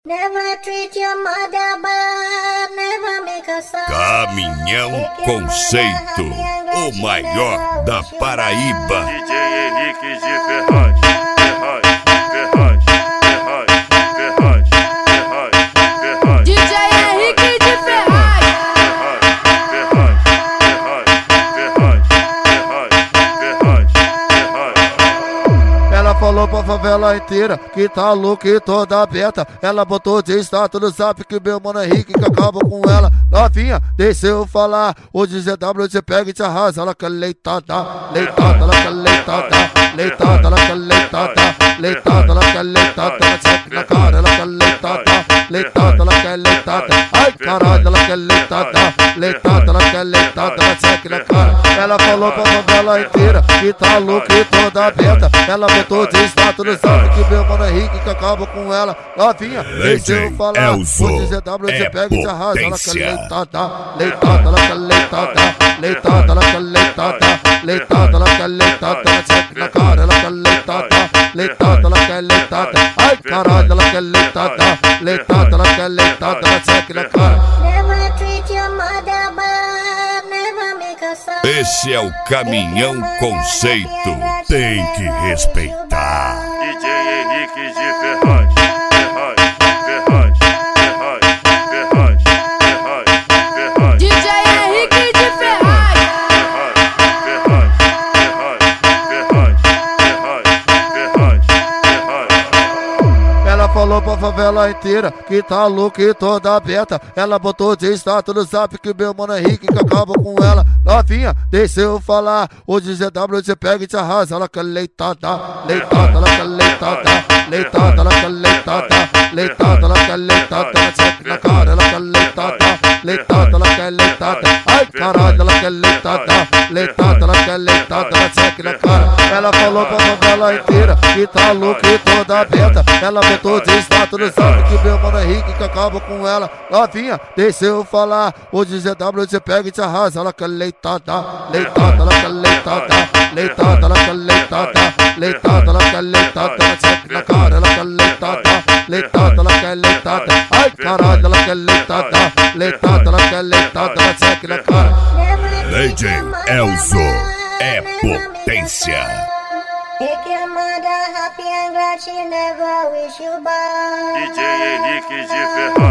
Never treat your mother bad, never make her sad. Caminhão Conceito, o maior da Paraíba. DJ Henrique de Ferraz, Ferraz, Ferraz, Ferraz, Ferraz, Ferraz, Ferraz. DJ Henrique de Ferraz. Ferraz, Ferraz, Ferraz, Ferraz, Ferraz, Ferraz. Ela falou pra favela inteira que tá louca e toda aberta. Ela botou de status no zap que meu mano Henrique que acaba com ela. Novinha, deixa eu falar. Hoje ZW você pega e te arrasa. Ela quer leitada, leitada, ela quer leitada, leitada, ela quer leitada, leitada, ela quer leitada. Ela checa na cara, ela quer leitada, leitada, ela quer leitada. Ai caralho, ela quer leitada, leitada, ela quer leitada. Ela checa na cara. Ela falou pra favela inteira que tá louca e toda aberta. Ela botou de status no zap que meu mano Henrique que acaba com ela. Novinha, deixa eu falar. Hoje ZW você pega e te arrasa. Ela quer leitada, leitada, ela quer leitada, leitada, ela quer leitada, leitada, ela quer leitada. Ela checa na cara, ela quer leitada, leitada, ela quer leitada. Ai caralho, ela quer leitada, leitada, ela quer leitada. Ela checa na cara. Never treat your mother bad, never make her sad. Esse é o Caminhão Conceito, tem que respeitar. DJ Henrique de Ferraz, Ferraz, Ferraz, Ferraz, Ferraz, Ferraz, Ferraz. DJ Henrique de Ferraz. Ferraz, Ferraz, Ferraz, Ferraz, Ferraz, Ferraz. Ela falou pra favela inteira que tá louca e toda aberta. Ela botou de status no zap que meu mano Henrique que acaba com ela. Novinha, deixa eu falar. Hoje ZW você pega e te arrasa. Ela quer leitada, leitada, ela quer leitada, leitada, ela quer leitada, leitada, ela quer leitada. Ela checa na cara, ela quer leitada, leitada, ela quer leitada. Ai caralho, ela quer leitada, leitada, ela quer leitada. Ela checa na cara. Ela falou pra favela inteira que tá louca e toda aberta. Ela botou de status no zap que meu mano Henrique que acaba com ela. Novinha, deixa eu falar. Hoje ZW você pega e te arrasa. Ela quer leitada, leitada, ela quer leitada, leitada, ela quer leitada, leitada, ela quer leitada. Ela checa na cara, ela quer leitada, leitada, ela quer leitada. Ai caralho, ela quer leitada, leitada, ela quer leitada. Ela checa na cara. Lady Elzo é potência. Make your mother happy and glad she never wish you bad. DJ Henrique de Ferraz.